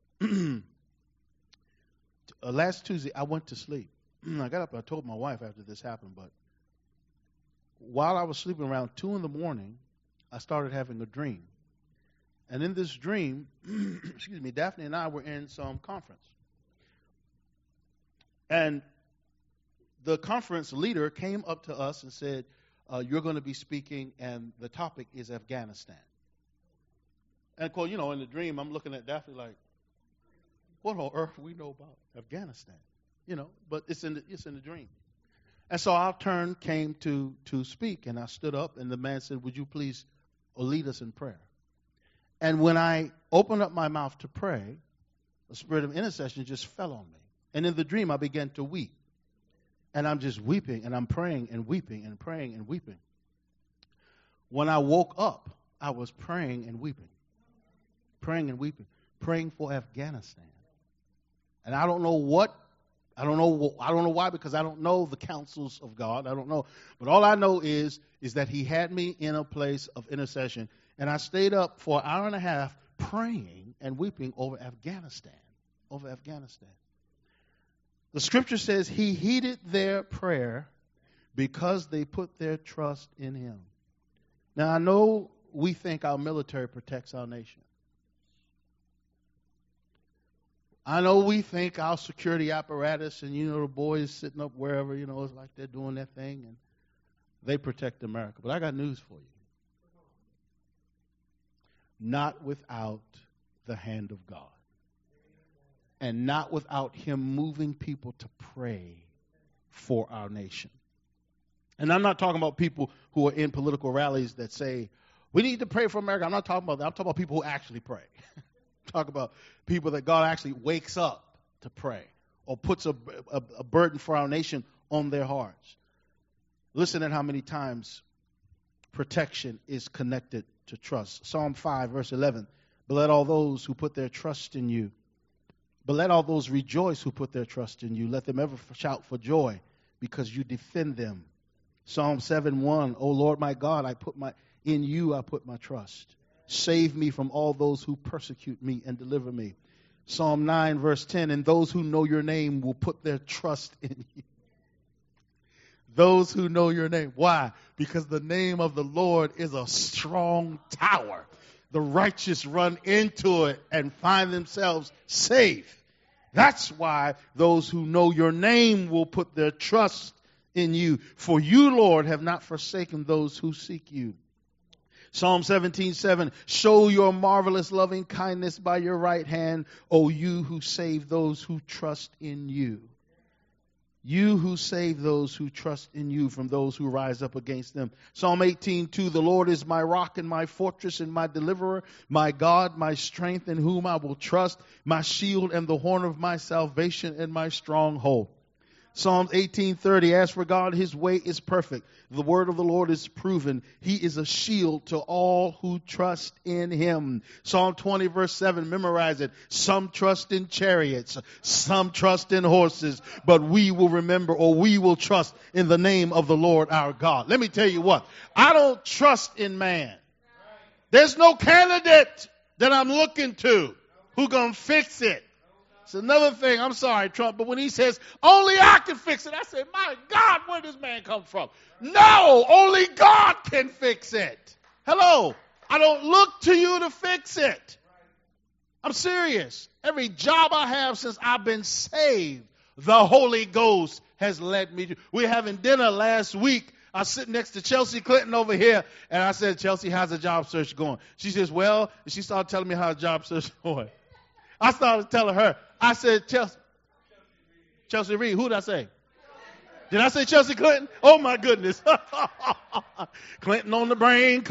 last Tuesday, I went to sleep. I got up, I told my wife after this happened, but while I was sleeping around 2 in the morning, I started having a dream. And in this dream, Daphne and I were in some conference. And the conference leader came up to us and said, you're going to be speaking, and the topic is Afghanistan. And of course, in the dream, I'm looking at Daphne like, what on earth do we know about Afghanistan? But it's in the dream. And so our turn came to speak, and I stood up, and the man said, would you please lead us in prayer? And when I opened up my mouth to pray, the spirit of intercession just fell on me. And in the dream, I began to weep. And I'm just weeping, and I'm praying and weeping and praying and weeping. When I woke up, I was praying and weeping. Praying and weeping. Praying for Afghanistan. And I don't know why, because I don't know the counsels of God. I don't know. But all I know is that he had me in a place of intercession. And I stayed up for an hour and a half praying and weeping over Afghanistan. The scripture says he heeded their prayer because they put their trust in him. Now, I know we think our military protects our nation. I know we think our security apparatus and, the boys sitting up wherever, it's like they're doing their thing and they protect America. But I got news for you. Not without the hand of God. And not without Him moving people to pray for our nation. And I'm not talking about people who are in political rallies that say, we need to pray for America. I'm not talking about that. I'm talking about people who actually pray. Talk about people that God actually wakes up to pray or puts a burden for our nation on their hearts. Listen at how many times protection is connected to trust. Psalm 5, verse 11. But let all those who put their trust in you, but let all those rejoice who put their trust in you. Let them ever shout for joy because you defend them. Psalm 7:1. O Lord my God, in you I put my trust. Save me from all those who persecute me and deliver me. Psalm 9, verse 10. And those who know your name will put their trust in you. Those who know your name. Why? Because the name of the Lord is a strong tower. The righteous run into it and find themselves safe. That's why those who know your name will put their trust in you. For you, Lord, have not forsaken those who seek you. Psalm 17:7. Show your marvelous loving kindness by your right hand, O you who save those who trust in you. You who save those who trust in you from those who rise up against them. Psalm 18:2. The Lord is my rock and my fortress and my deliverer, my God, my strength in whom I will trust, my shield and the horn of my salvation and my stronghold. Psalms 18:30. As for God, His way is perfect. The word of the Lord is proven. He is a shield to all who trust in Him. Psalm 20, verse 7. Memorize it. Some trust in chariots, some trust in horses, but we will trust in the name of the Lord our God. Let me tell you what. I don't trust in man. There's no candidate that I'm looking to who gonna fix it. It's another thing. I'm sorry, Trump, but when he says, only I can fix it, I say, my God, where does man come from? No, only God can fix it. Hello. I don't look to you to fix it. I'm serious. Every job I have since I've been saved, the Holy Ghost has led me to. We were having dinner last week. I was sitting next to Chelsea Clinton over here, and I said, Chelsea, how's the job search going? She says, well, and she started telling me how the job search is going. I started telling her, I said, Chelsea Reed. Who did I say? Did I say Chelsea Clinton? Oh, my goodness. Clinton on the brain.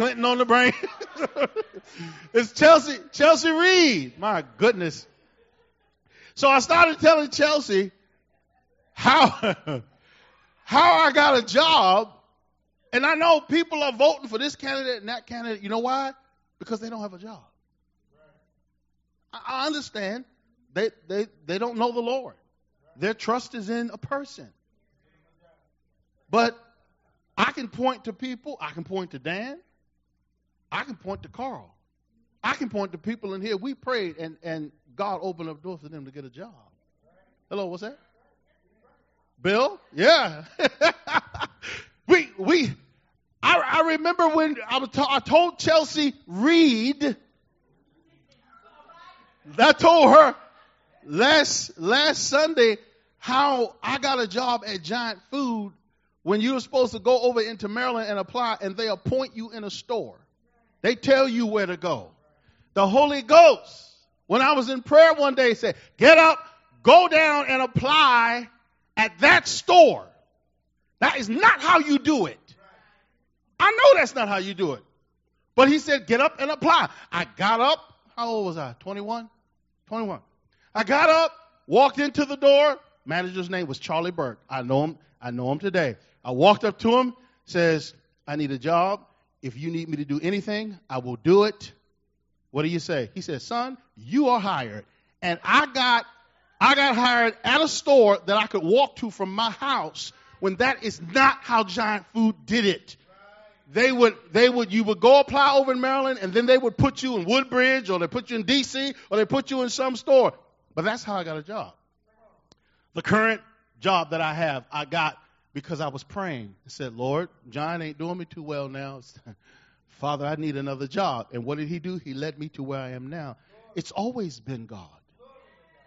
It's Chelsea Reed. My goodness. So I started telling Chelsea how I got a job. And I know people are voting for this candidate and that candidate. You know why? Because they don't have a job. I understand. They don't know the Lord. Their trust is in a person. But I can point to people. I can point to Dan. I can point to Carl. I can point to people in here. We prayed and God opened up doors for them to get a job. Hello, what's that? Bill? Yeah. I remember when I told Chelsea Reed. I told her last Sunday how I got a job at Giant Food when you were supposed to go over into Maryland and apply, and they appoint you in a store. They tell you where to go. The Holy Ghost, when I was in prayer one day, said, get up, go down and apply at that store. That is not how you do it. I know that's not how you do it. But he said, get up and apply. I got up. How old was I? 21? I got up, walked into the door. Manager's name was Charlie Burke. I know him today. I walked up to him, says, I need a job. If you need me to do anything, I will do it. What do you say? He said, son, you are hired. And I got hired at a store that I could walk to from my house when that is not how Giant Food did it. You would go apply over in Maryland, and then they would put you in Woodbridge, or they put you in D.C., or they put you in some store. But that's how I got a job. The current job that I have, I got because I was praying. I said, Lord, John ain't doing me too well now. Father, I need another job. And what did he do? He led me to where I am now. It's always been God.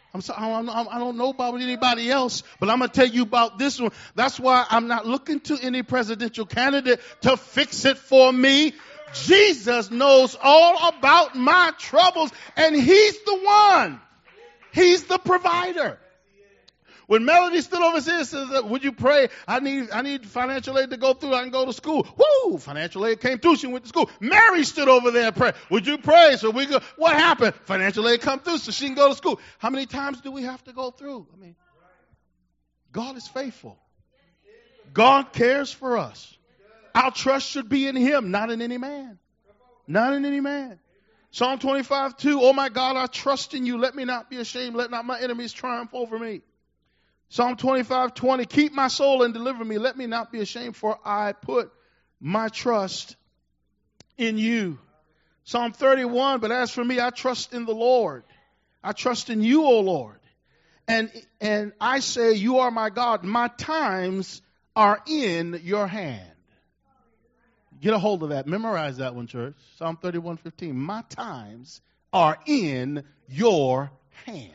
I'm sorry, I don't know about anybody else, but I'm going to tell you about this one. That's why I'm not looking to any presidential candidate to fix it for me. Jesus knows all about my troubles, and he's the one. He's the provider. When Melody stood over here and says, would you pray? I need financial aid to go through. I can go to school. Woo! Financial aid came through. She went to school. Mary stood over there and prayed. Would you pray? So we go. What happened? Financial aid come through so she can go to school. How many times do we have to go through? I mean, God is faithful. God cares for us. Our trust should be in him, not in any man. Not in any man. Psalm 25:2. Oh my God, I trust in you. Let me not be ashamed. Let not my enemies triumph over me. Psalm 25:20, keep my soul and deliver me. Let me not be ashamed, for I put my trust in you. Psalm 31, but as for me, I trust in the Lord. I trust in you, O Lord. And I say, you are my God. My times are in your hand. Get a hold of that. Memorize that one, church. Psalm 31:15. My times are in your hand.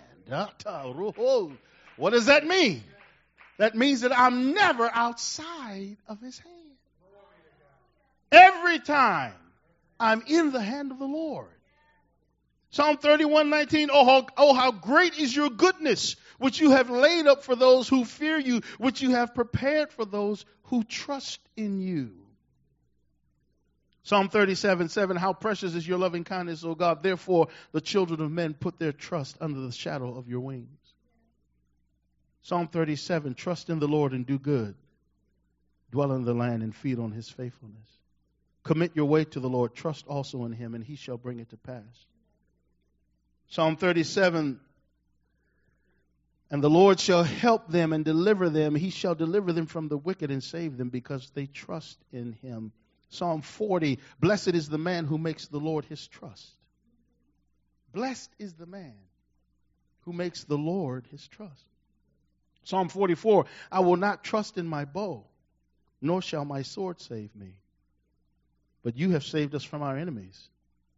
What does that mean? That means that I'm never outside of his hand. Every time I'm in the hand of the Lord. Psalm 31:19, oh, how great is your goodness, which you have laid up for those who fear you, which you have prepared for those who trust in you. Psalm 37:7, how precious is your loving kindness, O God. Therefore, the children of men put their trust under the shadow of your wings. Psalm 37, trust in the Lord and do good. Dwell in the land and feed on his faithfulness. Commit your way to the Lord. Trust also in him, and he shall bring it to pass. Psalm 37, and the Lord shall help them and deliver them. He shall deliver them from the wicked and save them because they trust in him. Psalm 40, blessed is the man who makes the Lord his trust. Blessed is the man who makes the Lord his trust. Psalm 44, I will not trust in my bow, nor shall my sword save me. But you have saved us from our enemies.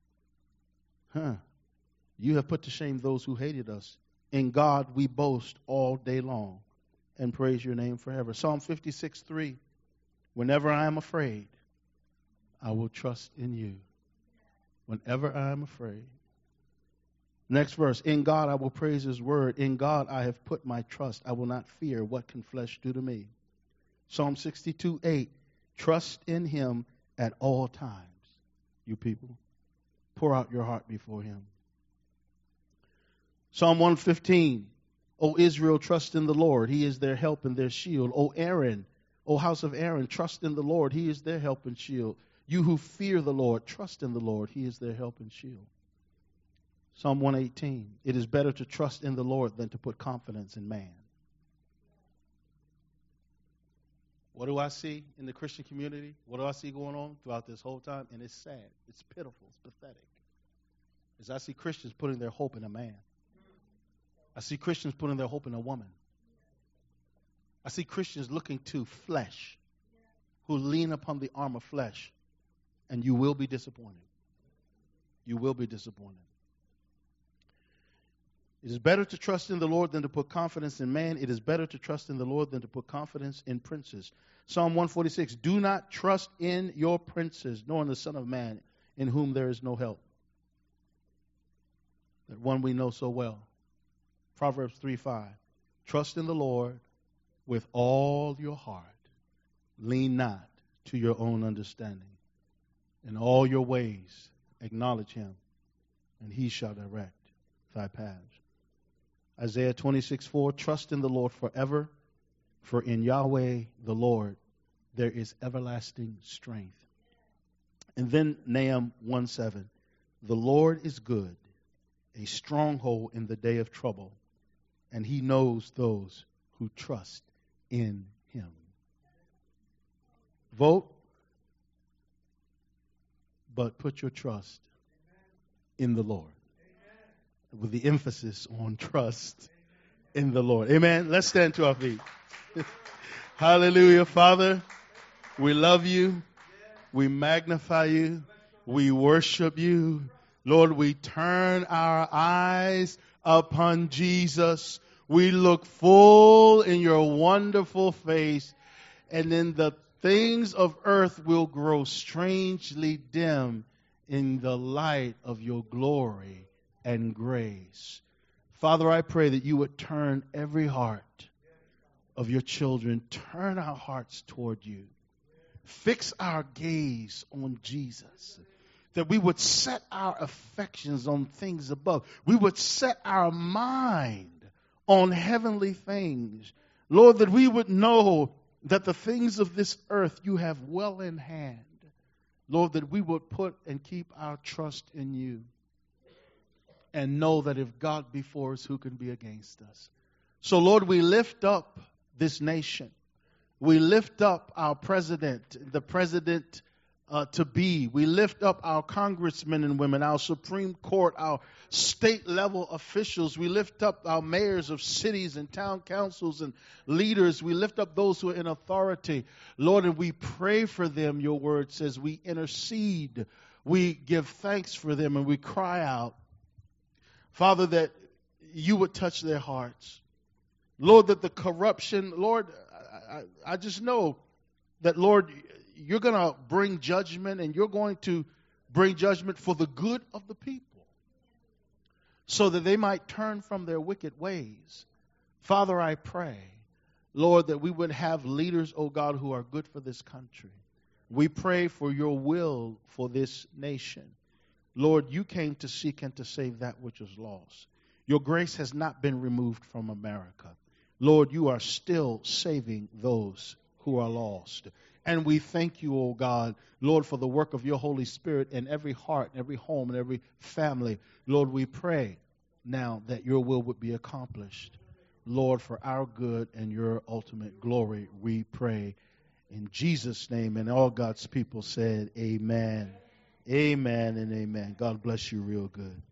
You have put to shame those who hated us. In God we boast all day long and praise your name forever. Psalm 56:3, whenever I am afraid, I will trust in you. Whenever I am afraid. Next verse, in God I will praise his word. In God I have put my trust. I will not fear. What can flesh do to me? Psalm 62:8, trust in him at all times. You people, pour out your heart before him. Psalm 115, O Israel, trust in the Lord. He is their help and their shield. O Aaron, O house of Aaron, trust in the Lord. He is their help and shield. You who fear the Lord, trust in the Lord. He is their help and shield. Psalm 118, it is better to trust in the Lord than to put confidence in man. What do I see in the Christian community? What do I see going on throughout this whole time? And it's sad. It's pitiful. It's pathetic. As I see Christians putting their hope in a man. I see Christians putting their hope in a woman. I see Christians looking to flesh, who lean upon the arm of flesh, and you will be disappointed. You will be disappointed. It is better to trust in the Lord than to put confidence in man. It is better to trust in the Lord than to put confidence in princes. Psalm 146, do not trust in your princes, nor in the Son of Man, in whom there is no help. That one we know so well. Proverbs 3:5, trust in the Lord with all your heart. Lean not to your own understanding. In all your ways acknowledge him, and he shall direct thy paths. Isaiah 26:4, trust in the Lord forever, for in Yahweh the Lord there is everlasting strength. And then Nahum 1:7, the Lord is good, a stronghold in the day of trouble, and he knows those who trust in him. Vote, but put your trust in the Lord. With the emphasis on trust in the Lord. Amen. Let's stand to our feet. Hallelujah. Father, we love you. We magnify you. We worship you. Lord, we turn our eyes upon Jesus. We look full in your wonderful face, and then the things of earth will grow strangely dim in the light of your glory and grace. Father, I pray that you would turn every heart of your children, turn our hearts toward you. Fix our gaze on Jesus. That we would set our affections on things above. We would set our mind on heavenly things. Lord, that we would know that the things of this earth you have well in hand. Lord, that we would put and keep our trust in you. And know that if God be for us, who can be against us? So, Lord, we lift up this nation. We lift up our president, the president to be. We lift up our congressmen and women, our Supreme Court, our state level officials. We lift up our mayors of cities and town councils and leaders. We lift up those who are in authority. Lord, and we pray for them, your word says. We intercede. We give thanks for them, and we cry out, Father, that you would touch their hearts. Lord, that the corruption, Lord, I just know that, Lord, you're going to bring judgment, and you're going to bring judgment for the good of the people so that they might turn from their wicked ways. Father, I pray, Lord, that we would have leaders, oh God, who are good for this country. We pray for your will for this nation. Lord, you came to seek and to save that which is lost. Your grace has not been removed from America. Lord, you are still saving those who are lost. And we thank you, oh God, Lord, for the work of your Holy Spirit in every heart, every home, and every family. Lord, we pray now that your will would be accomplished. Lord, for our good and your ultimate glory, we pray. In Jesus' name, and all God's people said, amen. Amen and amen. God bless you real good.